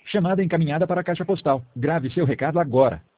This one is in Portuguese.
Chamada encaminhada para a caixa postal. Grave seu recado agora.